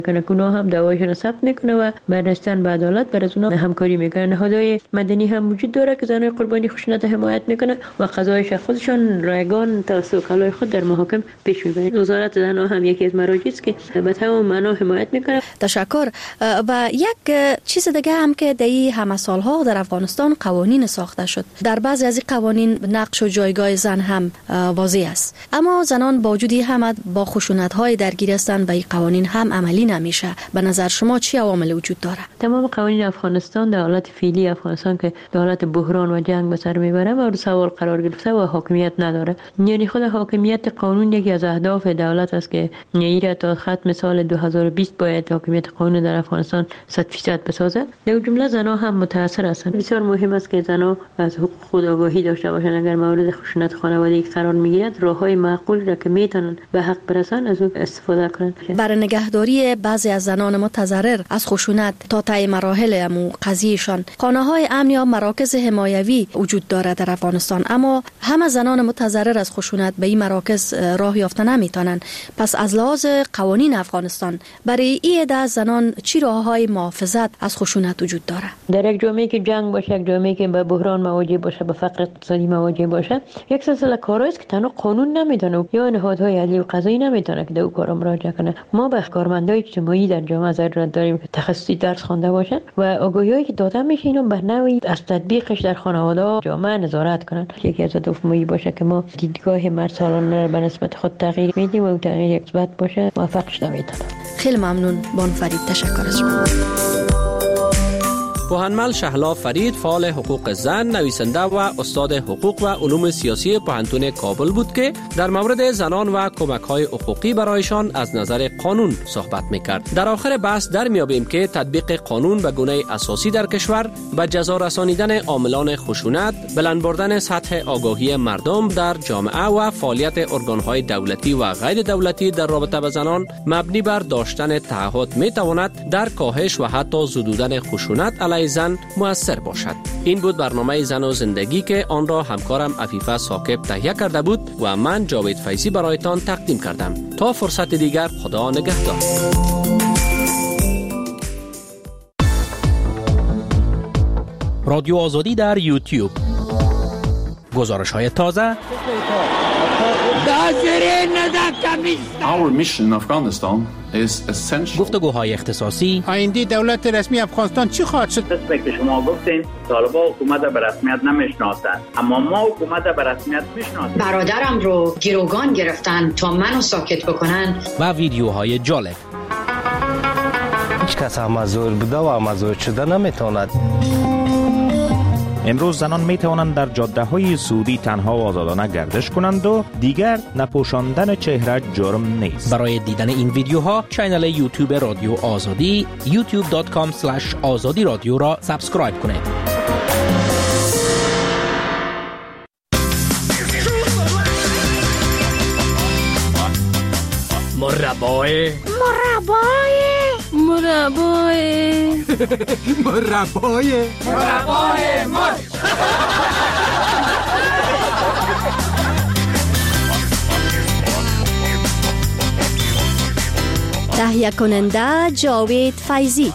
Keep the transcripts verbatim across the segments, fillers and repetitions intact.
کنه اونا هم دعواشون ثبت میکنه و بعد رسیدن به عدالت بر از اونا همکاری میکنه. نهادهای مدنی هم وجود داره که زنای قربانی خشونت حمایت میکنه و قضایش خودشان رایگان توسط وکلای خود در محاکم پیش میبرند. وزارت زنان هم یکی از مراجعی است که به تمام معنا حمایت میکنه. تشکر. و یک چیز دیگه هم که در این همه سالها در افغانستان قوانین ساخته شد، در بعضی از این قوانین نقش و جایگاه زن هم واضح است، اما زنان با وجود همه با خشونت‌های درگیر هستند و این قوانین هم عملی نمیشه. به نظر شما چی عوامل وجود داره؟ تمام قوانین افغانستان در حالت فعلی افغانستان که در حالت بحران و جنگ به سر میبره و سوال قرار گرفته و حاکمیت نداره. یعنی خود حاکمیت قانون یکی از اهداف دولت است که ایره تا ختم سال دو هزار و بیست باید حاکمیت قانون در افغانستان صد درصد بسازه. در جمله زنها هم متاثر هستند. بسیار مهم است که زنها از حقوق خود آگاهی داشته باشند. اگر مورد خشونت خانوادگی قرار میگیرد راههای معقول را که میتونن به حق برسن از اون استفاده کنند. برای نگهداری بعضی از زنان متضرر از خشونت تا طی مراحل امو قضیهشان خانه‌های امن یا مراکز حمایوی وجود دارد در افغانستان، اما همه زنان متضرر از خشونت به این مراکز راه یافته نمیتونن. پس از لحاظ قوانین افغانستان برای این عده زنان چی راههای محافظت از خشونت وجود داره؟ در یک جامعه که جنگ باشه، یک جامعه که به بحران مواجه باشه، به فقر اقتصادی مواجه باشه، یک سلسله کارهایی است که تنها قانون نمیتونه یا نهادهای عدلی و قضایی نمیتونه که در اون کارا مراجعه کنه. ما به کارمندای اجتماعی در جامعه ضرورت داریم که تخصصی درس خوانده باشن و آگاهیایی که داده میشه اینو به نوعی از تطبیقش در خانواده جامعه نظارت کنن. یکی از هدف ما باشه که ما دیدگاه مرد سالانه به نسبت خود تغییر میدیم و اون تغییر مثبت باشه. موفق شده میتونه. خیلی ممنون بانو فرید، تشکر از شما. پوهنمل شهلا فرید فعال حقوق زن، نویسنده و استاد حقوق و علوم سیاسی پوهنتون کابل بود که در مورد زنان و کمک‌های حقوقی برایشان از نظر قانون صحبت می‌کرد. در آخر بحث در میابیم که تطبیق قانون به گونه اساسی در کشور به جزا رسانیدن عاملان خشونت، بلند بردن سطح آگاهی مردم در جامعه و فعالیت ارگان‌های دولتی و غیر دولتی در رابطه با زنان مبنی بر داشتن تعهد می‌تواند در کاهش و حتی زدودن خشونت علیه زن مؤثر باشد. این بود برنامه زن و زندگی که آن را همکارم عفیفه ثاقب تهیه کرده بود و من جاوید فیضی برایتان تقدیم کردم. تا فرصت دیگر، خدا نگهدار. رادیو آزادی در یوتیوب. گزارش های تازه. Our mission in Afghanistan is essential. گفتگوهای اختصاصی. آینده دولت رسمی افغانستان چی خواهد شد؟ قسمی که شما گفتین طالبان حکومت به رسمیت نمیشناسند، اما ما حکومت به رسمیت میشناسیم. برادرم رو گروگان گرفتن تا منو ساکت بکنن. و ویدیوهای جالب. هیچ کس امازور بوده و امازور شده نمیتواند. امروز زنان می توانند در جاده های سعودی تنها و آزادانه گردش کنند و دیگر نپوشاندن چهره جرم نیست. برای دیدن این ویدیوها کانال یوتیوب رادیو آزادی یوتیوب دات کام اسلش آزادی رادیو را سابسکرایب کنید. مربای مربای مربای مربای مربای مرد. تهیه کننده جاوید فیضی.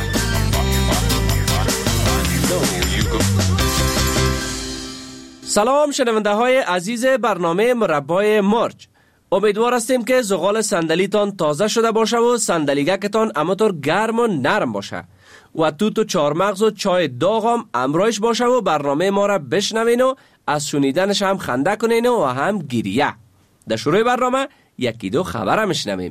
سلام شنونده های عزیز برنامه مربای مرج. امیدوار هستیم که زغال صندلیتان تازه شده باشه و صندلیگکتان همانطور گرم و نرم باشه و توت و چارمغز و چای داغم امرایش باشه و برنامه ما را بشنوین و از شنیدنش هم خنده کنین و هم گریه. در شروع برنامه یکی دو خبر هم شنویم.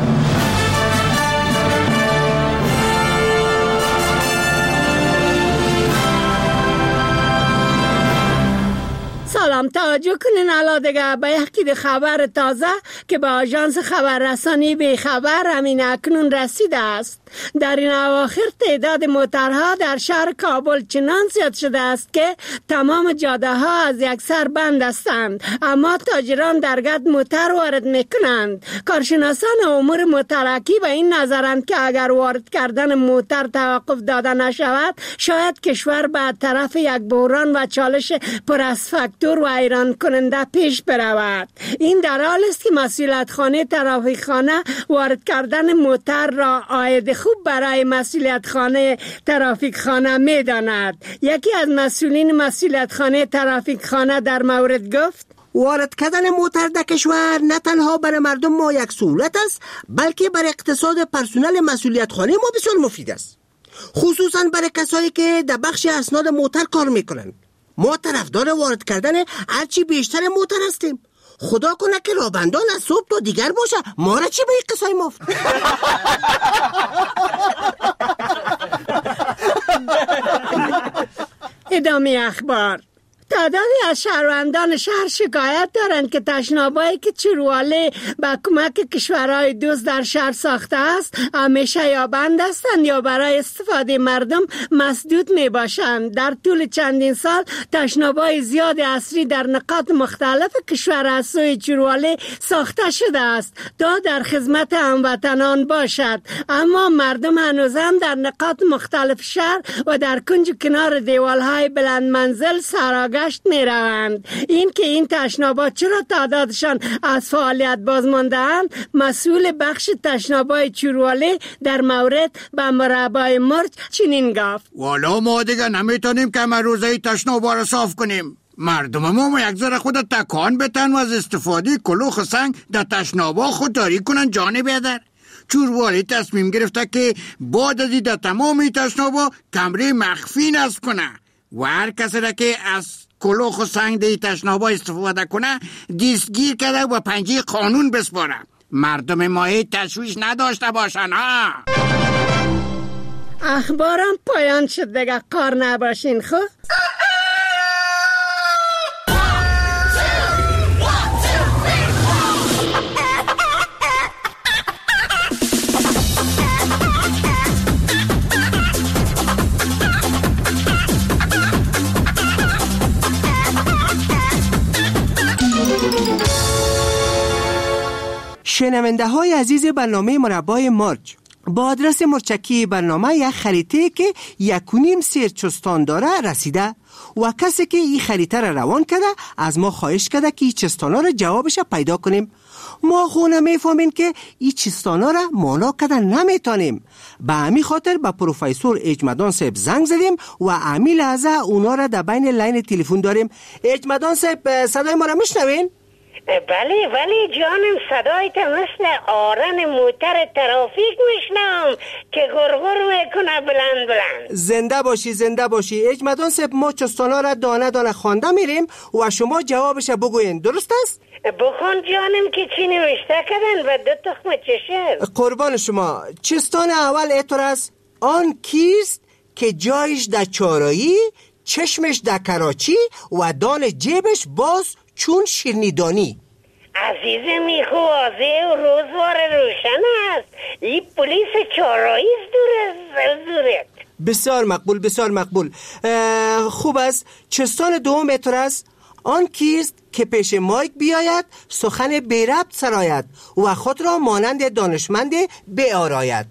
سلام، توجه کنین الا دیگه به یکی خبر تازه که به آژانس خبررسانی به خبر همین اکنون رسیده است. در این اواخر تعداد موترها در شهر کابل چنان زیاد شده است که تمام جاده ها از یک سر بند هستند، اما تاجران در گد موتر وارد میکنند. کارشناسان امور مترکی به این نظرند که اگر وارد کردن موتر توقف داده نشود، شاید کشور به طرف یک بحران و چالش پر از فاکتور و حیران کننده پیش برود. این در حال است که مسئولیت خانه ترافیک خانه وارد کردن موتر را عاید خوب برای مسئولیت خانه ترافیک خانه می داند. یکی از مسئولین مسئولیت خانه ترافیک خانه در مورد گفت: وارد کردن موتر در کشور نه تنها برای مردم ما یک سهولت است، بلکه برای اقتصاد پرسنل مسئولیت خانه ما بسیار مفید است، خصوصا برای کسایی که در بخش اسناد موتر کار میکنن. ما طرفدار وارد کردن هرچی بیشتر موتر هستیم. خدا کنه که رابندان از صبح تا دیگر باشه، ما را چی به این قصای مفت. ادامه اخبار. تعدادی از شهروندان شهر شکایت دارند که تشنابایی که چرواله با کمک کشورهای دوست در شهر ساخته است همیشه یا بند هستند یا برای استفاده مردم مسدود می باشند. در طول چندین سال تشنابای زیاد عصری در نقاط مختلف کشور از سوی چرواله ساخته شده است تا در خدمت هموطنان باشد، اما مردم هنوز هم در نقاط مختلف شهر و در کنج کنار دیوالهای بلند منزل سراغ می روند. این که این تشنابا چرا تعدادشان از فعالیت باز مانده‌اند، مسئول بخش تشنابای چرواله در مورد به مربای مرج چنین گفت: والا ما دیگه نمیتونیم که ما روزه تشنابا رو صاف کنیم. مردم ما یک ذره خود تکان بتن و از استفاده کلوخ سنگ در تشنابا خودداری کنن. جانب بیادر چرواله تصمیم گرفته که بعد از در تمام تشنابا کمره مخفی نصب کنه و هر کسی را که از کلوخ و سنگ دی تشنابا استفاده کنه دستگیر کرده و پنجه قانون بسپاره. مردم ما تشویش نداشته باشن ها. اخبارم پایان شد دیگه، کار نباشین خب. شنونده های عزیز برنامه مربای مرج، با آدرس مرچکی برنامه یک خریطه که یک و نیم سیر چستان داره رسیده و کسی که این خریطه را روان کرده از ما خواهش کرده که این چستانا را جوابش پیدا کنیم. ما خونه میفهمیم که این چستانا را مانا کردن نمیتونیم. به همین خاطر به پروفیسور اجمدان صاحب زنگ زدیم و همین لحظه اونا را در بین لاین تلفن داریم. اجمدان صاحب صدای ما را میشنوین؟ بله بله جانم، صدایت مثل آرن موتر ترافیک میشنم که گرگر میکنه بلند بلند. زنده باشی زنده باشی اجمدان صاحب، ما چستانا را دانه دانه خوانده میریم و شما جوابش بگوین، درست است؟ بخون جانم که چی نوشته کردن و دو تخم چشم. قربان شما. چستان اول ایتور است: آن کیست که جایش در چارایی، چشمش در کراچی و دان جیبش باز چون شیرنیدانی. عزیزم این خوازه و روزوار روشن است. این پلیس چارایی دور از زورت. بسیار مقبول بسیار مقبول. خوب است. چستان دوم ایتور است: آن کیست که پیش مایک بیاید، سخن بی ربط سراید و خود را مانند دانشمند بیاراید.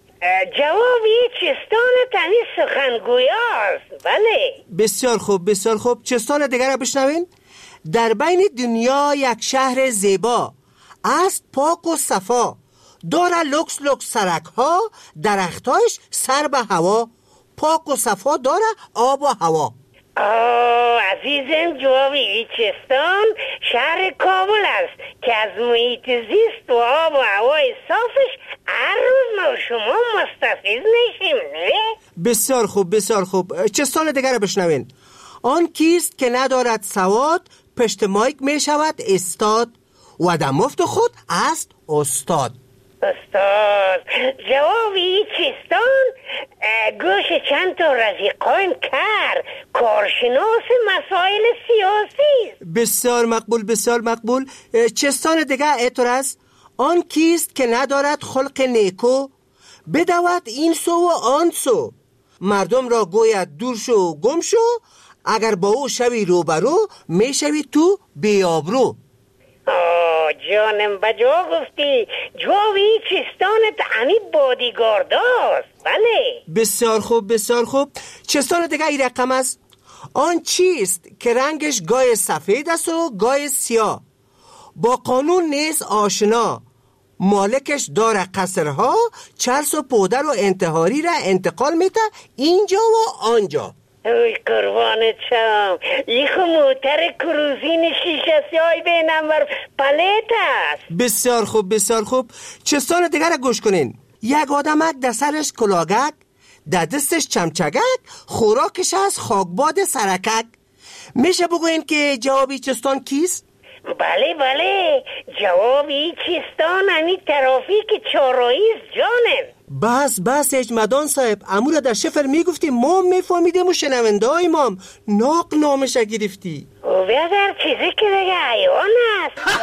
جوابی چستان تنی سخنگوی است. بله بسیار خوب بسیار خوب. چستان دیگر را بشنوین: در بین دنیا یک شهر زیبا است، پاک و صفا، داره لکس لکس سرک ها، درختایش سر به هوا، پاک و صفا داره آب و هوا. آه عزیزم، جوابی ایچستان شهر کابل است که از محیط زیست و آب و هوای صافش هر روز ما شما مستفید میشیم. نه؟ بسیار خوب بسیار خوب. چستان دیگر بشنوین: آن کیست که ندارد سواد، پشت مایک می شود استاد و در مفت خود است استاد. استاد جوابی چستان گوش چند تا رفیقان کر کارشناس مسائل سیاسی. بسیار مقبول بسیار مقبول. چستان دیگه ایتور است: آن کیست که ندارد خلق نیکو، بدود این سو و آن سو، مردم را گوید دور شو و گم شو، اگر با او شوی روبرو میشوی تو بیابرو. آه جانم بجا گفتی. جوابی چستانت همی بادیگارداست. بله بسیار خوب بسیار خوب. چستان دیگه ای رقم است: آن چیست که رنگش گای سفید است و گای سیاه، با قانون نیست آشنا، مالکش داره قصرها، چرس و پودر و انتحاری را انتقال میده اینجا و آنجا. اوی قربانت شم، ای خو موتر کروزین شیشه سیاه به نمبر پلیت است. بسیار خوب بسیار خوب. چستان دیگر را گوش کنین. یک آدمک در سرش کلاگک، در دستش چمچگک، خوراکش از خاکباد سرکک. میشه بگوین که جوابی چستان کیست؟ بله بله، جوابی چستان همی ترافیک چاراییز جانن. بس بس اجمدان صاحب، امور در شفر میگفتی ما میفهمیدیم و شنونده های مام ناق نامش گرفتی. او بیادر چیزی که دیگه حیوان است.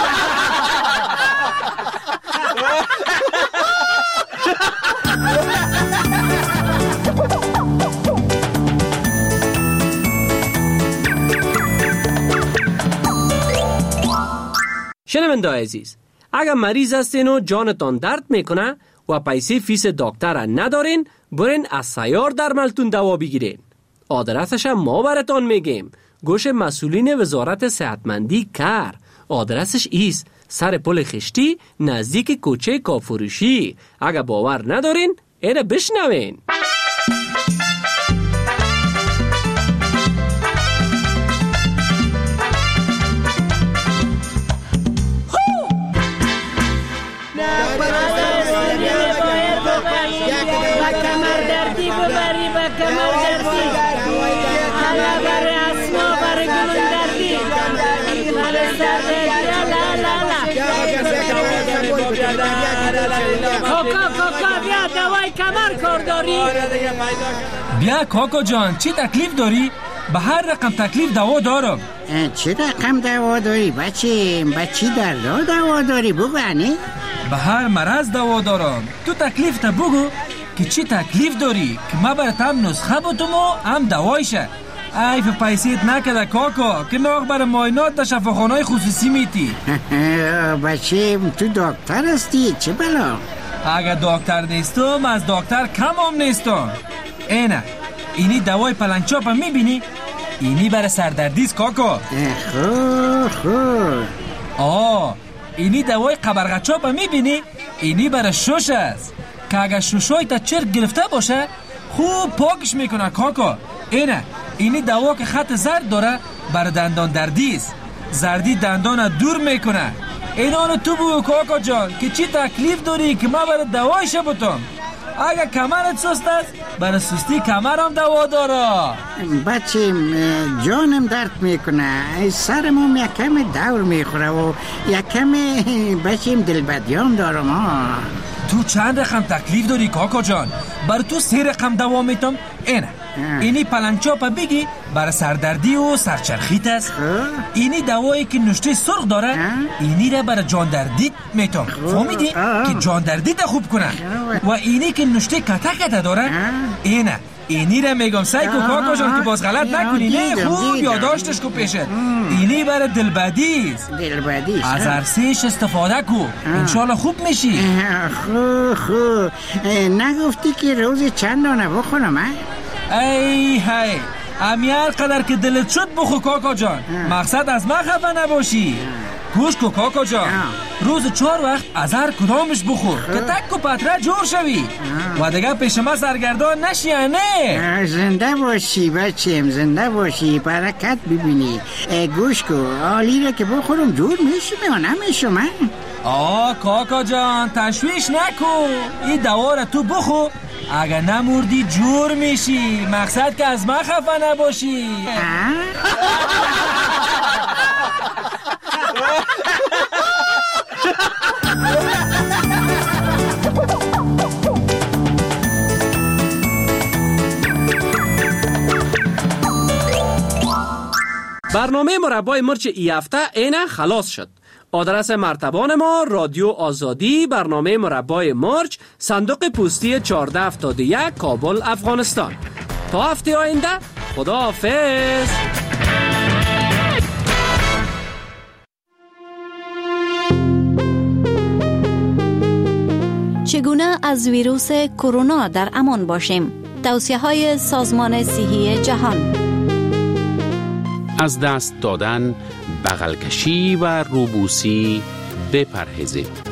شنونده عزیز، اگر مریض هستین و جانتان درد میکنه و پیسه فیس دکتر ندارین، برین از سیار درملتون دوا بگیرین. آدرسش ما براتان میگیم. گوش مسئولین وزارت صحتمندی کر. آدرسش ایست سر پل خشتی نزدیک کوچه کافروشی. اگر باور ندارین اینه بشنوین. کاکا کاکا بیا دوای کمر کار داری؟ بیا کاکا جان، چی تکلیف داری؟ به هر رقم تکلیف دوا دارم. چی رقم دوا داری بچه؟ بچی در را دوا داری بگو انی؟ به هر مرض دوا دارم. تو تکلیف تا بگو که چی تکلیف داری که ما برات هم نسخه بتوم و هم دوایشه. ایف پیسیت نکده کاکا که ناغ برای ماینات در شفاخانه خصوصی میتی. بچه تو دکتر هستی چه بلا؟ اگر دکتر نیستم از دکتر کم هم نیستم. اینه اینی دوای پلنگچاپ هم میبینی؟ اینی برای سردردیست کاکا. خو خو آه اینی دوای قبرغچاپ هم میبینی؟ اینی برای شش است که اگر ششای تا چرک گرفته باشه خوب پاکش میکنه کاکا. اینه اینی دوا که خط زرد داره برای دندان دردیست. زردی دندان دور میکنه. اینانو تو بگو کاکا جان که چی تکلیف داری که ما برای دوایش بتم. اگر کمرت سست است برای سستی کمرم دوا داره. بچه جانم درد میکنه، سرمم یکم دور میخوره و یکم بچه دلبدیام دارم ها. تو چند رقم تکلیف داری کاکا جان؟ برای تو سه رقم دوا میتم. اینه اینی پلنگچاپ بگی برای سردردی و سرچرخیت است. اینی دوایی که نشته سرخ داره اینی را برای جاندردیت میتم. فهمیدی که جاندردیت خوب کنه. و اینی که نشته کته کته داره اینه اینی را میگم سعی کو کاکا جان که باز غلط نکنی. نه خوب یادداشتش کو پیشت. اینی برای دلبدیست. دلبدیست از عرصهش استفاده کو انشالله خوب میشی. خو خو نگفتی که روز چند دانه بخورم؟ ای هی امیار قدر که دلت شد بخو کاکا جان. مقصد از من خفه نباشی. گوش کو کاکا جان، روز چهار وقت از هر کدامش بخور که تک و پتره جور شوی و دیگه پیش ما سرگردان نشی. نه زنده باشی بچیم، زنده باشی، برکت ببینی. گوش کو آلی را که بخورم جور میشم یا نمیشم؟ آه کاکا جان تشویش نکو. این دوا را تو بخو، اگر نموردی جور میشی. مقصد که از من خفه نباشی. برنامه مربای مرچ ای هفته اینه خلاص شد. آدرس مرتبان ما رادیو آزادی، برنامه مربای مرچ، صندوق پستی چهارده هفتاد و یک، کابل، افغانستان. تا هفته آینده خدا حافظ. چگونه از ویروس کرونا در امان باشیم؟ توصیه های سازمان صحی جهان. از دست دادن، بغل کشی و روبوسی بپرهیزید.